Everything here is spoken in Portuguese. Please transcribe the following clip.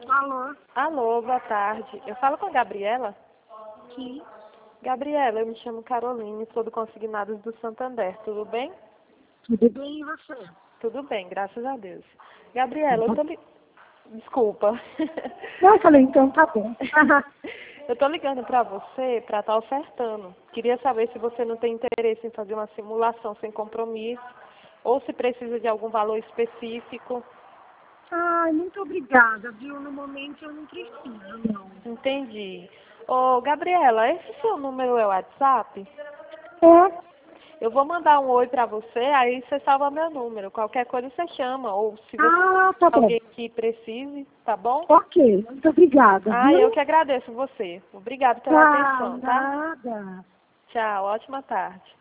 Alô? Alô, boa tarde. Eu falo com a Gabriela? Sim. Gabriela, eu me chamo Caroline, sou do Consignados do Santander, tudo bem? Tudo bem e você? Tudo bem, graças a Deus. Gabriela, eu tô Desculpa. Não, eu falei, então tá bom. Eu tô ligando pra você pra estar ofertando. Queria saber se você não tem interesse em fazer uma simulação sem compromisso ou se precisa de algum valor específico. Ai, muito obrigada, viu? No momento eu não preciso, não. Entendi. Ô, Gabriela, esse seu número é o WhatsApp? É? Eu vou mandar um oi pra você, aí você salva meu número. Qualquer coisa você chama, ou se você Ah, tá bom. alguém que precise, tá bom? Ok, muito obrigada, Ah, viu? eu que agradeço você. Obrigada pela Ah, atenção, tá? nada. Tchau, ótima tarde.